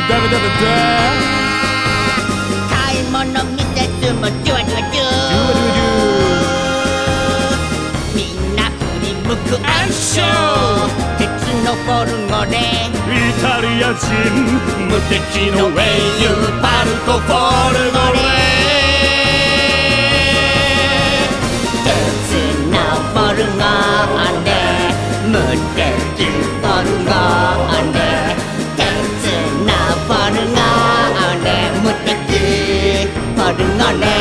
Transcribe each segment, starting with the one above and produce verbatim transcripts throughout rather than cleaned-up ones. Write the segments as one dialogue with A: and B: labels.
A: ダメダメだ
B: 買い物見せつもジュワジュワジュ
A: ジュワジュワジュ
B: みんな振り向くアクション鉄のフォルゴで
A: イタリア人無敵の英雄パルコフォルゴレ
B: 鉄のフォルゴで無敵フォルゴで鉄のフォルゴで無敵フォルゴで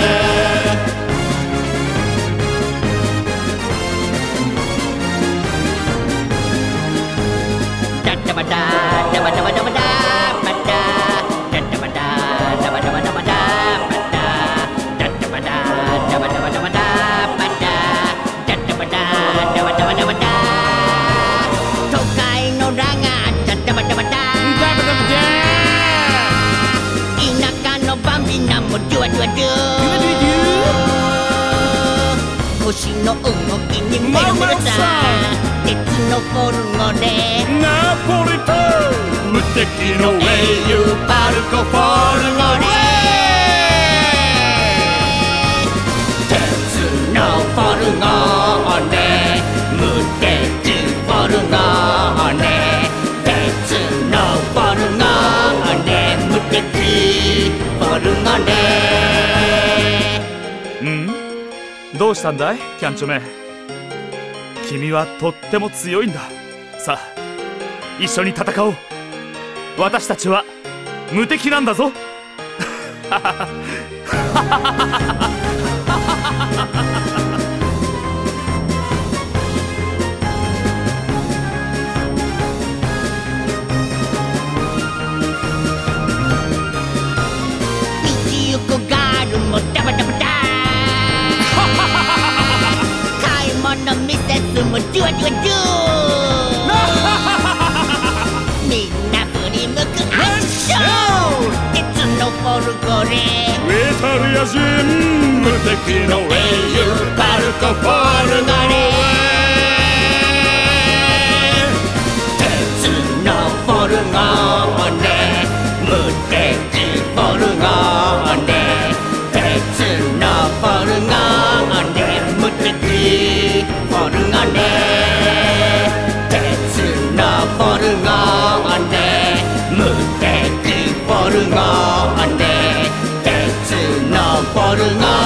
B: ダダバダダバダバダバダバダダダバダダバダバダバダバダダダバダダバダバダバダバダダダバダダバダバダバダ都会のラガーダダバダバダ
A: ダメダメだ
B: 田舎のバンビナもジュワジュワジュ星の動きにメロメロさ鉄のフォルゴで
A: ナポリタン無敵の英雄パルコフォルゴレ
B: 鉄のフォルゴで無敵フォルゴで鉄のフォルゴで無敵フォルゴで
A: ん？どうしたんだいキャンチョメ、君はとっても強いんだ。さあ一緒に戦おう。私たちは無敵なんだぞ
B: 道行くガールもダバダバダ買い物見せつもジュワジュワジュみんな振り向くアクション鉄のフォルゴレ
A: イタリア人無敵の英雄パルコフォルゴレ
B: 鉄のフォルゴで無敵フォルゴで鉄のフォルゴで無敵フォルゴで鉄のフォルゴで無敵フォルゴで鉄のフォルゴ